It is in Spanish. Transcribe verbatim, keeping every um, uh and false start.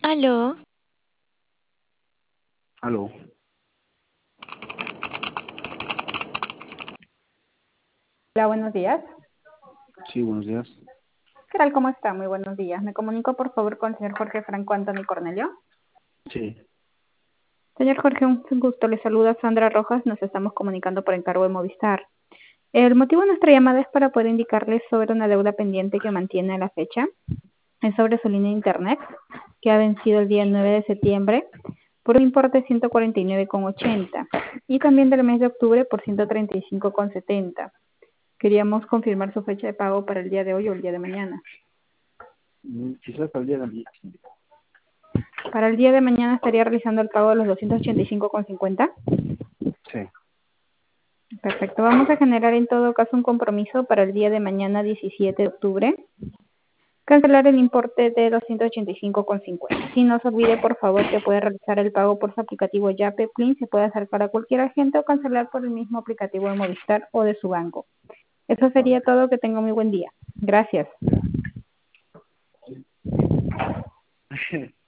Aló, Aló, Hola, buenos días. sí, buenos días. ¿Qué tal? ¿Cómo está? Muy buenos días. Me comunico, por favor, con el señor Jorge Franco Antonio Cornelio. Sí, Señor Jorge, un gusto. Le saluda Sandra Rojas. Nos estamos comunicando por encargo de Movistar. El motivo de nuestra llamada es para poder indicarles sobre una deuda pendiente que mantiene a la fecha. Es sobre su línea de internet, que ha vencido el día nueve de septiembre por un importe de ciento cuarenta y nueve con ochenta y también del mes de octubre por ciento treinta y cinco con setenta. Queríamos confirmar su fecha de pago para el día de hoy o el día de mañana. mm, quizás al día de mañana. Para el día de mañana estaría realizando el pago de los doscientos ochenta y cinco con cincuenta. Sí, Perfecto. Vamos a generar en todo caso un compromiso para el día de mañana diecisiete de octubre. Cancelar el importe de doscientos ochenta y cinco con cincuenta. Si no se olvide, por favor, que puede realizar el pago por su aplicativo Yape Plin. Se puede acercar a cualquier agente o cancelar por el mismo aplicativo de Movistar o de su banco. Eso vale. sería todo. Que tenga muy buen día. Gracias.